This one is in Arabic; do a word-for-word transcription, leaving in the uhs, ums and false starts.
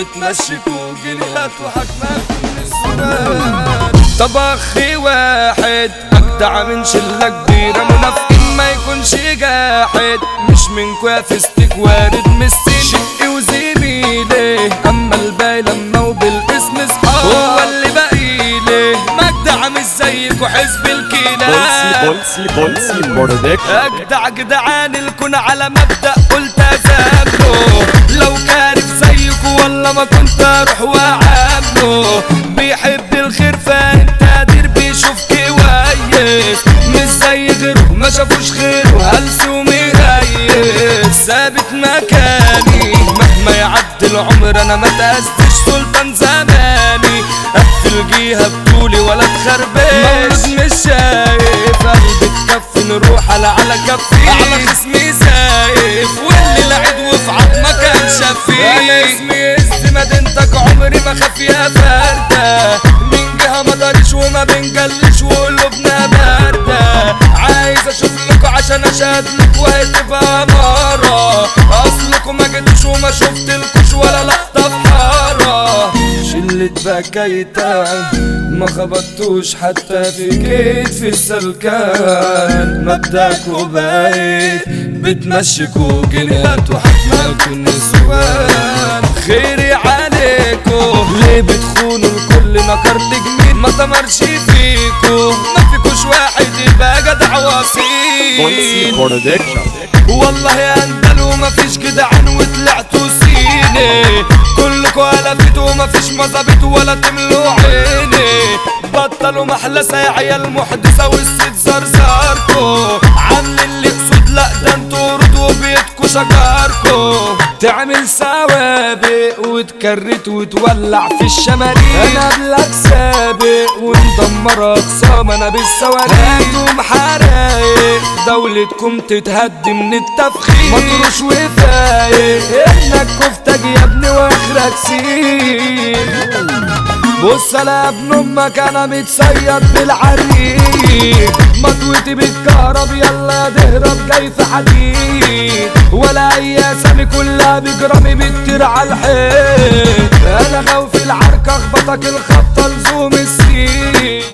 بتمشيكوا جنيهات وحكمات من السودان. طب اخي واحد اجدع من شله كبيره، منافقين ما يكونش جاحد، مش منكوا يا فستك وارد من السن شقي وزميلي، اما الباقي لما وبالاسم اصحاب هو اللي باقيلي، مجدع مش زيكوا حزب الكلاب. بولسي بولسي برودكشن. اجدع جدعان الكون على مبدأ قلت ازامله، لو كارف زيكوا والله ما كنت اروح واعامله، بيحب الخير فانت قادر بيشوف كويس، مش زي غيره ما شافوش خيره هلس ومهيس، ثابت مكاني مهما يعدي العمر انا ما تأذيش سلطان زماني، اقفل جيها بطولي ولا تخربش، مولود مش شايف قلبي تكفي نروح على على كفي، على خصمي سايف واللي لعب وفي عظمه كان شفيف، انا اسمي اسم مدينتك عمري ما خاف يا فرده، من جهه ما دارش وما بنجلش وقلوبنا بارده، عايز اشوف لكوا عشان اشهد لكوا هتبقى مره، اصلكوا ما جيتوش وما شفتلكوش ولا لقطه في حاره، شلة بكايتا ما خبطتوش حتى في كتف السلكان، مبدأكوا بايت بتمشيكوا جنيهات وحكمكوا نسوان، خيري عليكوا ليه بتخونوا الكل نكر تجميل ما تمرش فيكوا، ما فيكوش واحد يبقى جدع بولسي وصيل، برودكشن. والله يا اندلوا مفيش جدعان وطلعتوا سيني، كلكوا قلبتوا مفيش مظابط ولا تملوا عيني، بطلوا محلسة يا عيال محدثة والست زرزاركوا، عامل اللي قصود لا ده انتوا ردوا بيتكوا شجاركوا، تعمل سوابق وتكرت وتولع في الشماريخ، انا قبلك سابق ومدمر اقسام انا بالصواريخ، هاتوا حرايق دولتكم تتهدي من التفخيم، مطروش وفايق احنا الكفتاج يا ابني واخرك سيل، بص انا ابن امك انا متصيد بالعريق، مطوتي بالكهرب يلا تهرب جاي في حديد، ولا اي اسامي كلها بجرامي بتطير على الحيط، انا غاوي في العركه اخبطك الخبطه لزوم السين.